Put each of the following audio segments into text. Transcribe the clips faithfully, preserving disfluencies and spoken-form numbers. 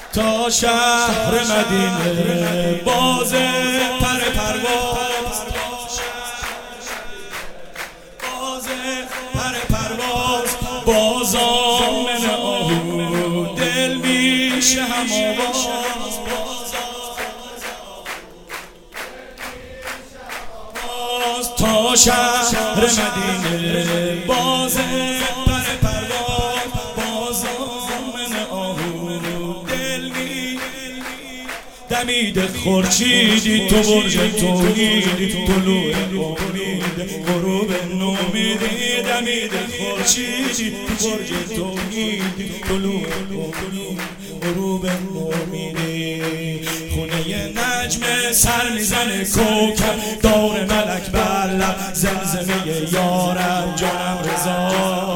تا شهر مدینه باز پر پرواز، باز پر پرواز، باز آمن آهو دل میشه هم آواز، باز تا شهر مدینه باز پر پرواز، باز آمن آهو دل می دمید خورشیدی تو برج توحیدی، طلوع امید غروب نومیدی، دمید خورشیدی تو برج توحیدی، طلوع امید غروب نومیدی. خونه نجم سر میزنه کوکب، دور ملک بر لب زمزمه یارم جانم رضا،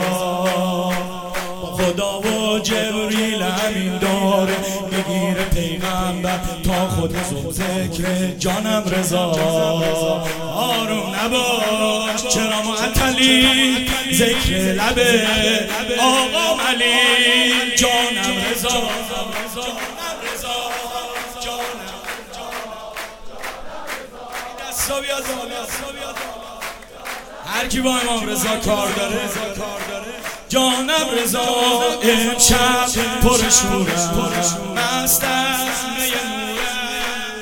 خدا و جبریل همین داره میگیره پیغمبر تا خود ذکر جانم رضا. آروم نباش چرا معطلی، ذکر لبه آقا علی جانم رضا، هر کی با امام رضا کار داره جانم رضا. امشب پر شورم مست از می نورم،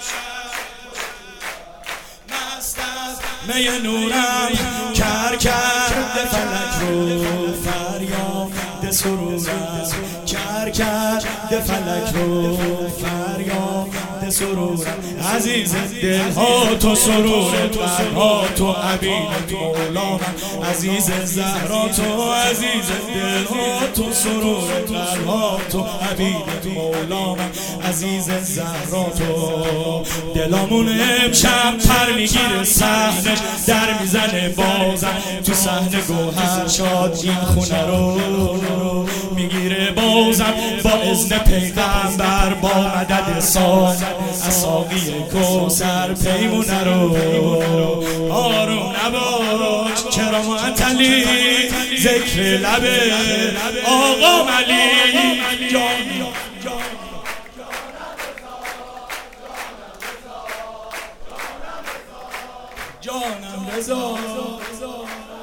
مست از می نورم، کر کرده فلک رو فریاد سرورم، کر کرده فلک رو فریاد سرورم. عزیز دل ها تو سرور قلبها تو عبید مولا من، عزیز زهرا تو، عزیز دل ها تو سرور قلبها تو عبید مولا من، عزیز زهرا تو. دلامون امشب پر میگیره صحنه در میزنه بازم، تو صحنه گوهر شاد این خونه رو میگیره بازم، با اذن پیغمبر با مدد سال اساقی کوثر پیمونه رو. آروم نباش چرا معطلی، ذکر لبه آقا علی جان جانم رضا.